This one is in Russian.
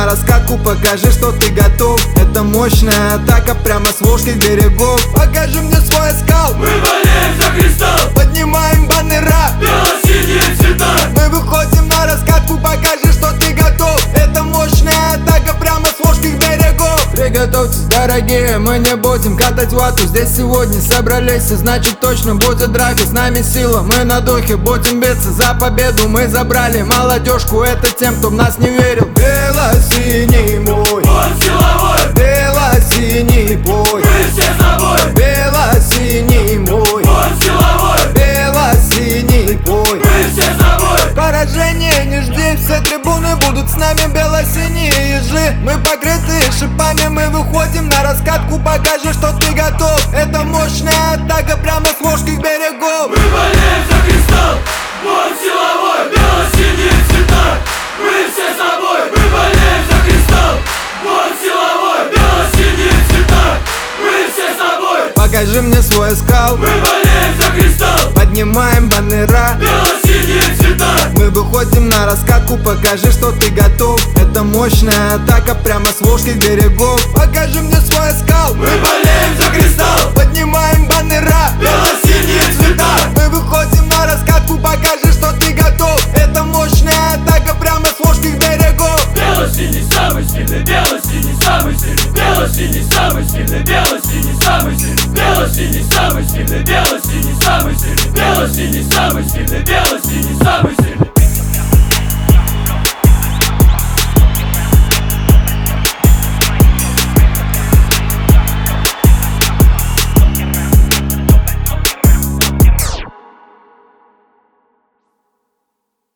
на раскатку, покажи, что ты готов. Это мощная атака прямо с Волжских берегов. Покажи мне свой скал. Мы болеем за кристалл. Поднимаем баннера, бело-синие цвета. мы выходим на раскатку, покажи, что ты готов. Это мощная атака прямо с Волжских берегов. Приготовьтесь, дорогие, мы не будем катать вату. Здесь сегодня собрались, и значит точно будет драка. С нами сила, мы на духе, будем биться за победу. Мы забрали молодежку, это тем, кто в нас не верил. Бело-синий мой, Он силовой. бело-синий бой. Мы все с тобой. Бело-синий мой, Он силовой. бело-синий бой. Мы все с тобой. Поражение не жди, все трибуны будут с нами, бело-синие ежи. Мы покрыты шипами, мы выходим на раскатку, покажи, что ты готов. Это мощная атака прямо с Волжских берегов. Мы болеем за кристалл. Он силовой. Бело-синие цвета. Мы все с тобой. Мы болеем за кристалл. Он силовой. Бело-синие цвета. Мы все с тобой. Покажи мне свой скал. Мы болеем за кристалл. Поднимаем баннера, Бело-синие цвета. мы выходим на раскатку, покажи, что ты готов. Это мощная атака прямо с Волжских берегов. Покажи мне свой скал. Мы болеем за кристалл. Поднимаем баннера, Бело-синие цвета. мы выходим на раскатку, покажи, что ты готов. Это мощная атака прямо с Волжских берегов. Бело-синий самый сильный. Бело-синий самый сильный. Бело-синий самый сильный. Бело-синий самый сильный. Бело-синий самый сильный. Бело-синий самый сильный. Бело-синий самый сильный.